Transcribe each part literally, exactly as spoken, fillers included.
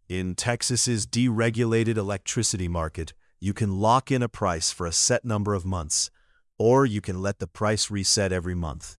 In Texas's deregulated electricity market, you can lock in a price for a set number of months, or you can let the price reset every month.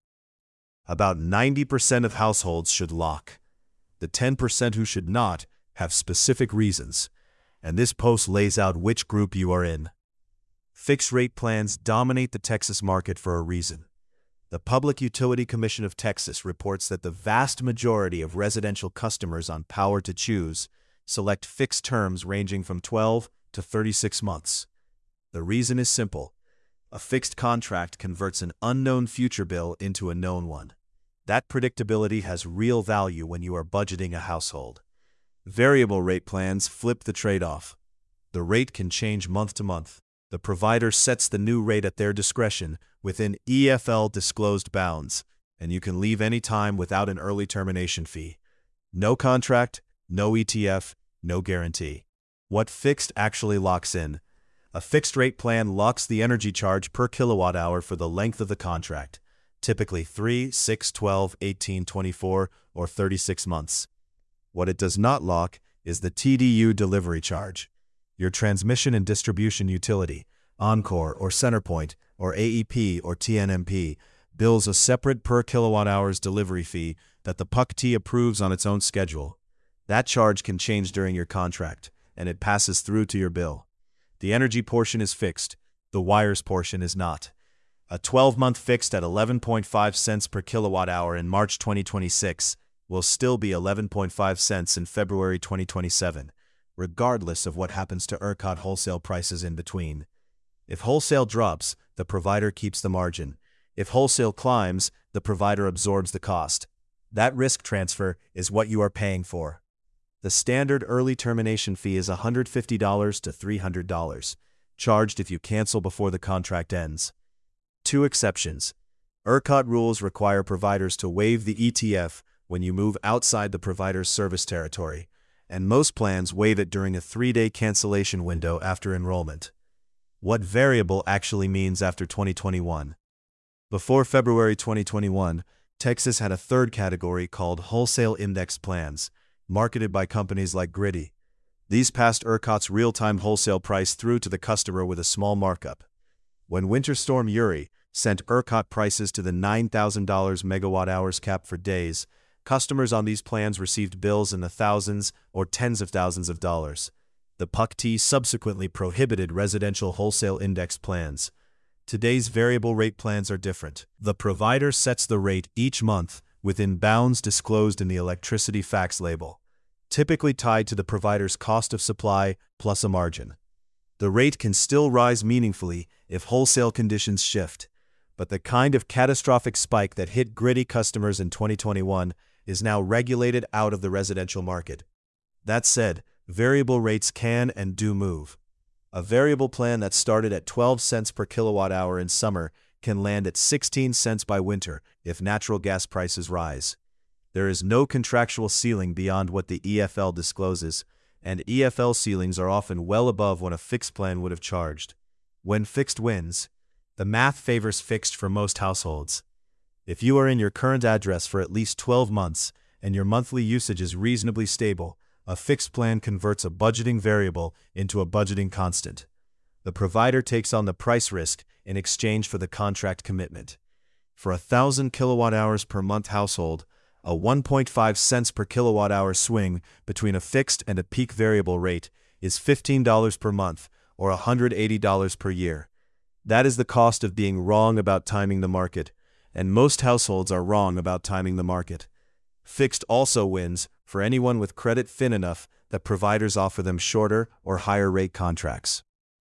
About ninety percent of households should lock. The ten percent who should not have specific reasons, and this post lays out which group you are in. Fixed-rate plans dominate the Texas market for a reason. The Public Utility Commission of Texas reports that the vast majority of residential customers on Power to Choose select fixed terms ranging from twelve to thirty-six months. The reason is simple. A fixed contract converts an unknown future bill into a known one. That predictability has real value when you are budgeting a household. Variable rate plans flip the trade-off. The rate can change month to month. The provider sets the new rate at their discretion within E F L-disclosed bounds, and you can leave any time without an early termination fee. No contract, no E T F, no guarantee. What fixed actually locks in? A fixed-rate plan locks the energy charge per kilowatt-hour for the length of the contract, typically three, six, twelve, eighteen, twenty-four, or thirty-six months. What it does not lock is the T D U delivery charge. Your transmission and distribution utility, Oncor or CenterPoint, or A E P or T N M P, bills a separate per kilowatt-hours delivery fee that the P U C T approves on its own schedule. That charge can change during your contract, and it passes through to your bill. The energy portion is fixed, the wires portion is not. A twelve-month fixed at eleven point five cents per kilowatt-hour in March twenty twenty-six will still be eleven point five cents in February twenty twenty-seven, regardless of what happens to ERCOT wholesale prices in between. If wholesale drops, the provider keeps the margin. If wholesale climbs, the provider absorbs the cost. That risk transfer is what you are paying for. The standard early termination fee is one hundred fifty to three hundred dollars, charged if you cancel before the contract ends. Two exceptions. ERCOT rules require providers to waive the E T F when you move outside the provider's service territory, and most plans waive it during a three-day cancellation window after enrollment. What variable actually means after twenty twenty-one? Before February twenty twenty-one, Texas had a third category called wholesale index plans, marketed by companies like Griddy. These passed ERCOT's real-time wholesale price through to the customer with a small markup. When Winter Storm Uri sent ERCOT prices to the nine thousand dollars megawatt-hours cap for days, customers on these plans received bills in the thousands or tens of thousands of dollars. The P U C T subsequently prohibited residential wholesale index plans. Today's variable rate plans are different. The provider sets the rate each month within bounds disclosed in the electricity facts label, typically tied to the provider's cost of supply plus a margin. The rate can still rise meaningfully if wholesale conditions shift, but the kind of catastrophic spike that hit Griddy customers in twenty twenty-one is now regulated out of the residential market. That said, variable rates can and do move. A variable plan that started at twelve cents per kilowatt hour in summer can land at sixteen cents by winter if natural gas prices rise. There is no contractual ceiling beyond what the E F L discloses, and E F L ceilings are often well above what a fixed plan would have charged. When fixed wins, the math favors fixed for most households. If you are in your current address for at least twelve months and your monthly usage is reasonably stable, a fixed plan converts a budgeting variable into a budgeting constant. The provider takes on the price risk in exchange for the contract commitment. For a one thousand kilowatt hours per month household, a one point five cents per kilowatt hour swing between a fixed and a peak variable rate is fifteen dollars per month or one hundred eighty dollars per year. That is the cost of being wrong about timing the market, and most households are wrong about timing the market. Fixed also wins for anyone with credit thin enough that providers offer them shorter or higher rate contracts.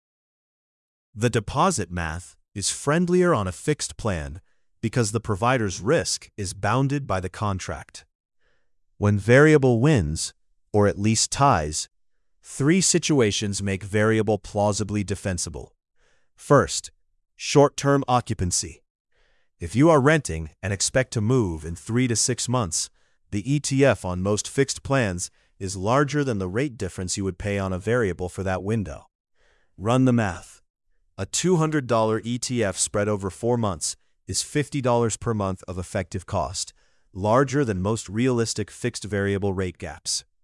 The deposit math is friendlier on a fixed plan because the provider's risk is bounded by the contract. When variable wins, or at least ties, three situations make variable plausibly defensible. First, short-term occupancy. If you are renting and expect to move in three to six months, the E T F on most fixed plans is larger than the rate difference you would pay on a variable for that window. Run the math. A two hundred dollar E T F spread over four months is fifty dollars per month of effective cost, larger than most realistic fixed variable rate gaps.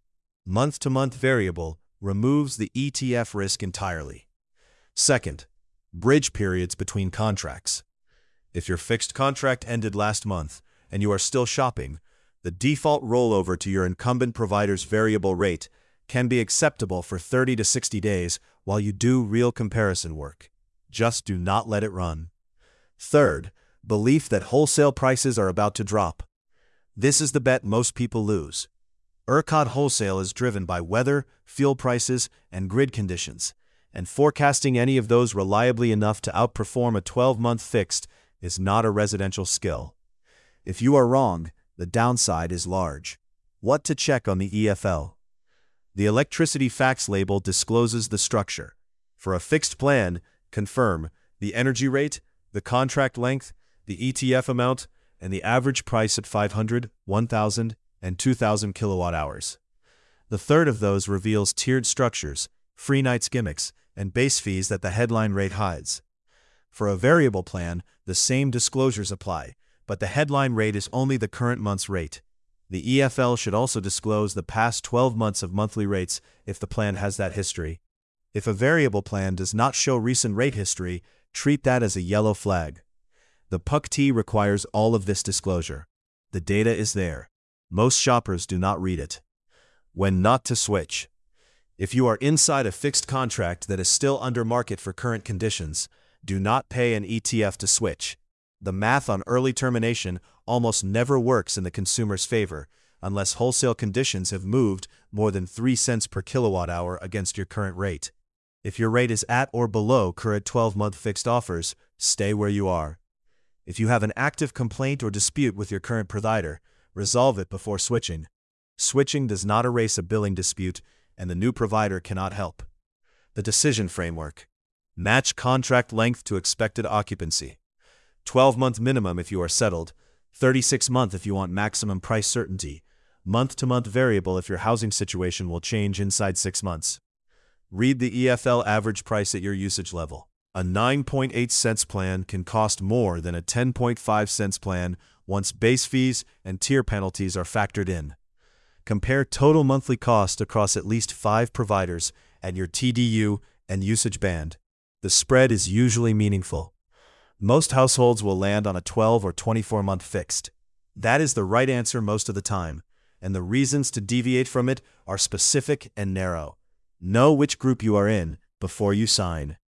Month-to-month variable removes the E T F risk entirely. Second, bridge periods between contracts. If your fixed contract ended last month and you are still shopping, the default rollover to your incumbent provider's variable rate can be acceptable for thirty to sixty days while you do real comparison work. Just do not let it run. Third, belief that wholesale prices are about to drop. This is the bet most people lose. ERCOT wholesale is driven by weather, fuel prices, and grid conditions, and forecasting any of those reliably enough to outperform a twelve-month fixed is not a residential skill. If you are wrong, the downside is large. What to check on the E F L? The electricity facts label discloses the structure. For a fixed plan, confirm the energy rate, the contract length, the E T F amount, and the average price at five hundred, one thousand, and two thousand kilowatt hours. The third of those reveals tiered structures, free nights gimmicks, and base fees that the headline rate hides. For a variable plan, the same disclosures apply, but the headline rate is only the current month's rate. The E F L should also disclose the past twelve months of monthly rates if the plan has that history. If a variable plan does not show recent rate history, treat that as a yellow flag. The P U C T requires all of this disclosure. The data is there. Most shoppers do not read it. When not to switch. If you are inside a fixed contract that is still under market for current conditions, do not pay an E T F to switch. The math on early termination almost never works in the consumer's favor unless wholesale conditions have moved more than three cents per kilowatt hour against your current rate. If your rate is at or below current twelve-month fixed offers, stay where you are. If you have an active complaint or dispute with your current provider, resolve it before switching. Switching does not erase a billing dispute, and the new provider cannot help. The decision framework. Match contract length to expected occupancy. twelve-month minimum if you are settled, thirty-six month if you want maximum price certainty, month-to-month variable if your housing situation will change inside six months. Read the E F L average price at your usage level. A nine point eight cents plan can cost more than a ten point five cents plan once base fees and tier penalties are factored in. Compare total monthly cost across at least five providers and your T D U and usage band. The spread is usually meaningful. Most households will land on a twelve or twenty-four month fixed. That is the right answer most of the time, and the reasons to deviate from it are specific and narrow. Know which group you are in before you sign.